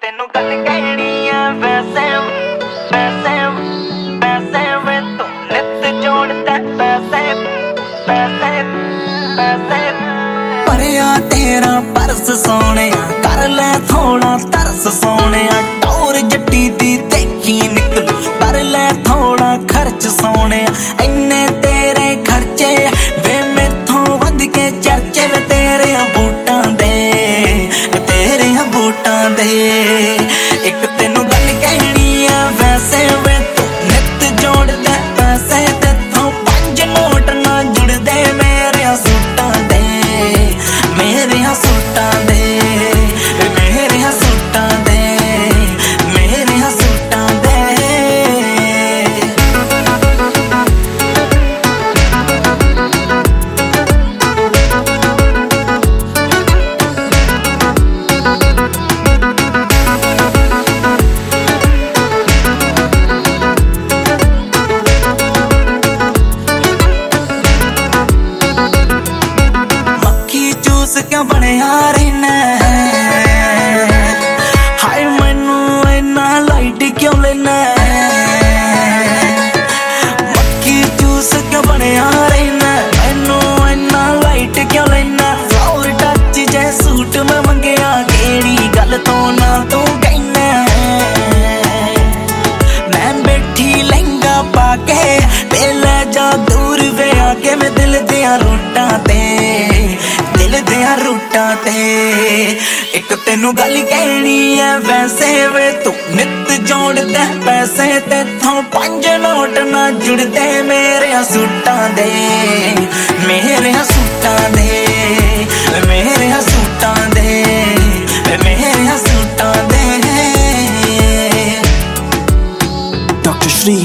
ਤੈਨੂੰ ਗੱਲ ਕਹਿਣੀ ਆ ਵੈਸੇ ਵੈਸੇ ਵੈਸੇ ਵੇ ਤੂੰ ਨਿੱਤ ਜੋੜਦਾ ਪੈਸੇ ਪੈਸੇ ਪੈਸੇ ਪਰਿਆ ਤੇਰਾ ਪਰਸ ਸੋਹਣਿਆ ਕਰ ਲੈ ਥੋੜਾ ਤਰਸ ਸੋਹਣਿਆ ਟੌਰ ਜੱਟੀ ਦੀ ਦੇਖੀ ਨਿਕਲ ਕਰ ਲੈ ਥੋੜਾ ਖਰਚ ਸੋਹਣਿਆ ਇੰਨੇ ਤੇਰੇ ਖਰਚੇ ਵੇ ਮੈਥੋਂ ਵੱਧ ਕੇ ਚਰਚੇ ਵੇ ਤੇਰੇ ਬੂਟਾਂ ਦੇ ਇੱਕ ਤੈਨੂੰ ਗੱਲ ਕਹਿਣੀ ਆ ਵੈਸੇ ਵੇ ਤੂੰ ਨਿੱਤ ਜੋੜਦਾ ਪੈਸੇ ਤੇਥੋਂ 5 ਨੋਟ ਨਾ ਜੁੜਦੇ ਮੇਰੇ ਸੂਟਾਂ ਦੇ ਮੇਰੇ ਸੂਟਾਂ ਦੇ ਮੇਰੇ ਸੂਟਾਂ ਦੇ ਮੇਰੇ ਸੂਟਾਂ ਦੇ ਕਿਉਂ ਬਣਿਆ ਰਹਿਣਾ ਹਾਏ ਮੈਨੂੰ ਇੰਨਾ ਲਾਈਟ ਕਿਉਂ ਲੈਣਾ ਮੱਖੀ ਜੂਸ ਕਿਉਂ ਬਣਿਆ ਰਹਿਣਾ ਮੈਨੂੰ ਇੰਨਾ ਲਾਈਟ ਕਿਉਂ ਲੈਣਾ ਫਲਾਵਰ ਟੱਚ ਜੇ ਸੂਟ ਮੈਂ ਮੰਗਿਆ ਕਿਹੜੀ ਗੱਲ ਤੋਂ ਨਾ ਤੂੰ ਕਹਿਣਾ ਮੈਂ ਬੈਠੀ ਲਹਿੰਗਾ ਪਾ ਕੇ ਤੇ ਲੈ ਜਾ ਦੂਰ ਵੇ ਆ ਕੇ ਮੈਂ ਦਿਲ ਦੀਆਂ ਰੂਟਾਂ ਤੇ ਰੂਟਾਂ ਤੇ ਇੱਕ ਤੈਨੂੰ ਗੱਲ ਕਹਿਣੀ ਐ ਵੈਸੇ ਵੇ ਤੂੰ ਨਿੱਤ ਜੋੜਦਾ ਪੈਸੇ ਤੇਥੋਂ 5 ਨੋਟ ਨਾ ਜੁੜਦੇ ਮੇਰੇ ਸੂਟਾਂ ਦੇ ਮੇਰੇ ਸੂਟਾਂ ਦੇ ਮੇਰੇ ਸੂਟਾਂ ਦੇ ਮੇਰੇ ਸੂਟਾਂ ਦੇ ਡਾਕਟਰ ਸ਼੍ਰੀ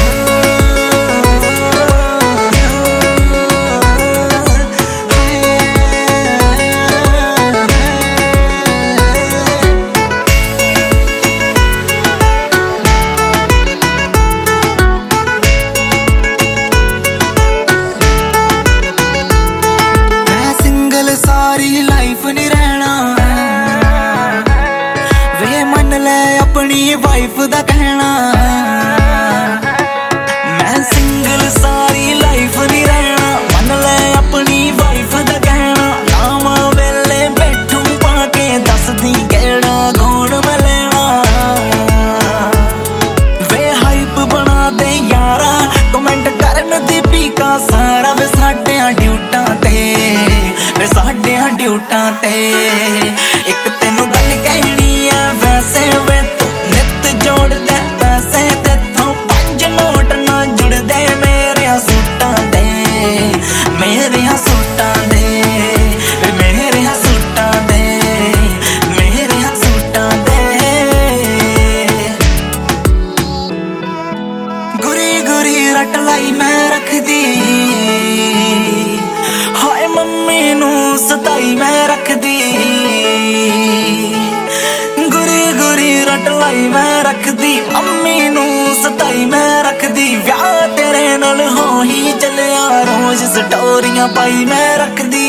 ਸਾਰੀ ਲਾਈਫ ਨਹੀਂ ਰਹਿਣਾ ਵੇ ਮੰਨ ਲੈ ਆਪਣੀ ਵਾਈਫ ਦਾ ਕਹਿਣਾ ਮੈਂ ਸਿੰਗਲ ਸਾਰੀ ਲਾਈਫ ਨਹੀਂ ਰਹਿਣਾ ਮੰਨ ਲੈ ਆਪਣੀ ਵਾਈਫ ਦਾ ਕਹਿਣਾ ਲਾਵਾਂ ਵੇਲੇ ਬੈਠੂ ਪਾ ਕੇ ਦੱਸਦੀ ਕਿਹੜਾ ਗੋਣ ਮੈਂ ਲੈਣਾ ਵੇ ਹਾਈਪ ਬਣਾ ਦੇ ਯਾਰਾ ਕਮੈਂਟ ਕਰਨ ਦੀ ਪੀਕਾ ਸਾਰਾ ਵੇ ਸਾਡਿਆਂ ਡਿਊਟਾਂ ਤੇ ਸਾਡਿਆਂ ਡਿਊਟਾਂ ਤੇ ਇੱਕ ਤੈਨੂੰ ਗੱਲ ਕਹਿਣੀ ਆ ਵੈਸੇ ਵੇ ਤੂੰ ਨਿੱਤ ਜੋੜਦਾ ਪੈਸੇ ਤੇਥੋਂ 5 ਨੋਟ ਨਾ ਜੁੜਦੇ ਮੇਰੇ ਸੂਟਾਂ ਦੇ ਮੇਰੇ ਸੂਟਾਂ ਦੇ ਮੇਰੇ ਸੂਟਾਂ ਦੇ ਮੇਰੇ ਸੂਟਾਂ ਦੇ ਗੁਰੀ ਗੁਰੀ ਰੱਟ ਲਾਈ ਮੈਂ ਰੱਖਦੀ ਹਾਏ ਮੰਮੀ ਨੂੰ ਸਤਾਈ ਮੈਂ ਰੱਖਦੀ ਗੁਰੀ ਗੁਰੀ ਰੱਟ ਲਾਈ ਮੈਂ ਰੱਖਦੀ ਮੰਮੀ ਨੂੰ ਸਤਾਈ ਮੈਂ ਰੱਖਦੀ ਵਿਆਹ ਤੇਰੇ ਨਾਲ ਹੋ ਹੀ ਚੱਲਿਆ ਰੋਜ਼ ਸਟੋਰੀਆਂ ਪਾਈ ਮੈਂ ਰੱਖਦੀ